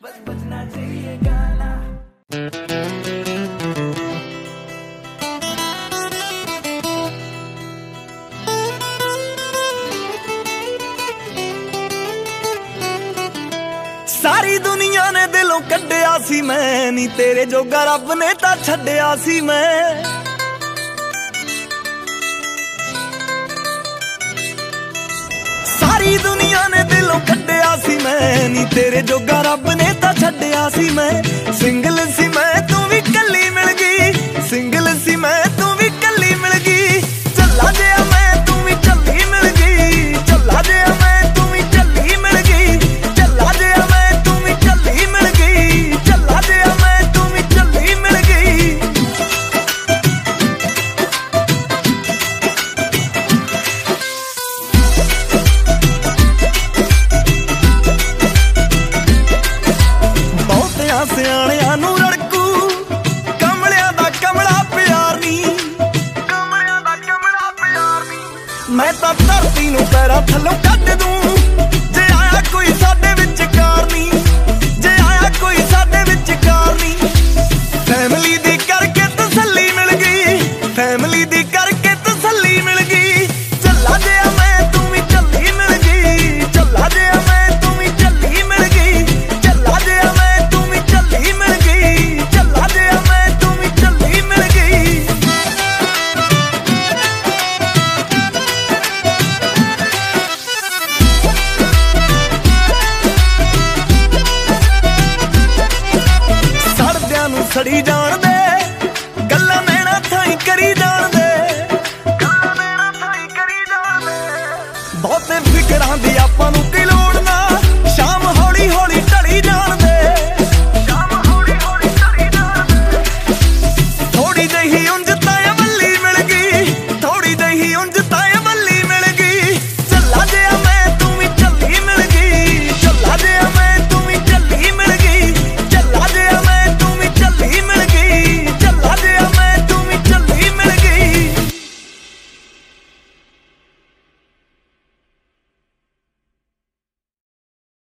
बजना चाहिए गाना। सारी दुनिया ने दिलों कड्डिया सी मैं, नी तेरे जोगा रब ने तां छड्डिया सी मैं। सारी दुनिया ने दिलों कड्डिया सी मैं, नी तेरे जोगा रब ने तां छड्डिया सी मैं। सिंगल सी मैं तू भी कल्ली मिल गई, सिंगल सी मैं तू भी कल्ली मिल गई। झल्ला जिहा मैं तू भी झल्ली मिल गई, झल्ला जिहा मैं तू भी झल्ली मिल गई। झल्ला जिहा मैं तू भी झल्ली मिल गई, झल्ला जिहा मैं तू भी झल्ली मिल गई। बहुतियां सियाणियां नूं रड़कू कमलियां दा कमला प्यार नी, कमलियां दा कमला प्यार नी। मैं तां धरती नूं पैरां थल्लों कढ दूं जे आया कोई साडे विचकार नी, जे आया कोई साडे विचकार नी। फैमिली दी करके तसल्ली मिल गई, फैमिली दी करके तसल्ली मिल गई। झल्ला जिहा मैं तू भी झल्ली मिल गई, झल्ला जिहा मैं तू भी झल्ली मिल गई। झल्ला जिहा मैं तू भी झल्ली मिल गई, झल्ला जिहा मैं तू भी झल्ली मिल गई। सड़दियां नूं सड़ी जा